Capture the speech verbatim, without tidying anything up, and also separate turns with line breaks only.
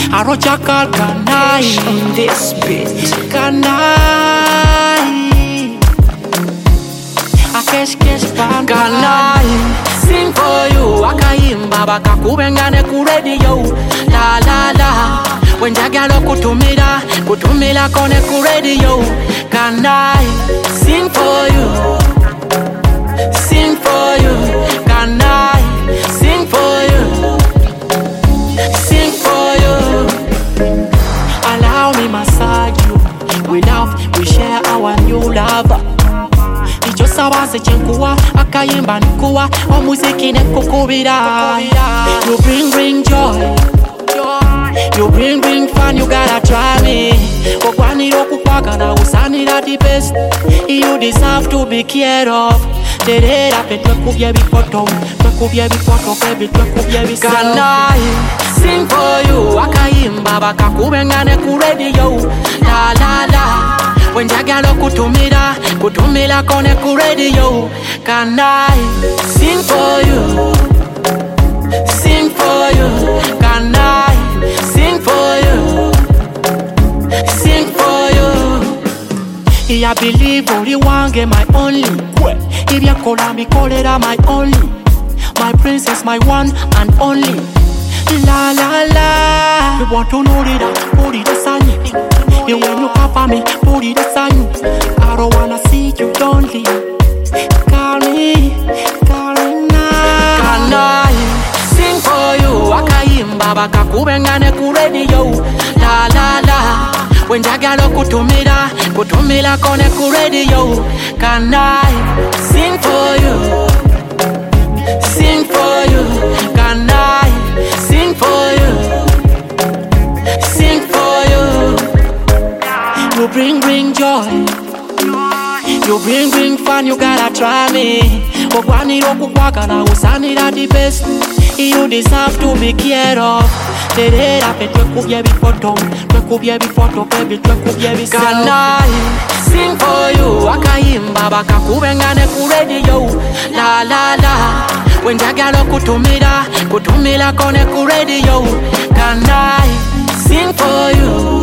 Arocha call Kanai
On this beat.
Kanai Akesh kesh pan Kanai Sing for you Akaimba bakakubengane ku radio La la la Wenjagalo kutumira Kutumira kone ku radio Kanai Sing for you Sing for you Kanai Sing for you Sing for you Allow me massage you. We love, we share our new love. Ichosa wase chenkuwa akayimba nkuwa omuziki nekukubira. You bring bring joy. You bring bring fun, you gotta try me. Okwanira okukwagala usanira the best. You deserve to be cared of. Terera pe twekubye bifoto, twekubye bifoto baby, twekubye biselo. Kanai sing for you, akayimba bakakubengane ku radio. La la la, wenjagala kutumira, kutumira kone ku radio. Kanai sing for you, sing for you. Kanai sing for you, sing for you. I believe only one get my only. If you call me, call it my only. My princess, my one and only. La la la. You want to know it, put it aside. You when you papa me, put it aside. I don't wanna see you lonely. Call me, call me now. Kanai sing for you. Akayimba bakakubengane ku radio. La la la. Wenjagalo kutumira, kutumira kone ku radio. Kanai sing for you, sing for you. Kanai sing for you, sing for you. You bring bring joy, you bring bring fun, you gotta try me. Okwanira okukwagala usanira the best. You deserve to be cared of. Terera pe twekubye bifoto, twekubye bifoto baby, twekubye biselo. Kanai sing for you, akayimba bakakubengane ku radio. La la la, wenjagala kutumira, kutumira kone ku radio. Kanai sing for you.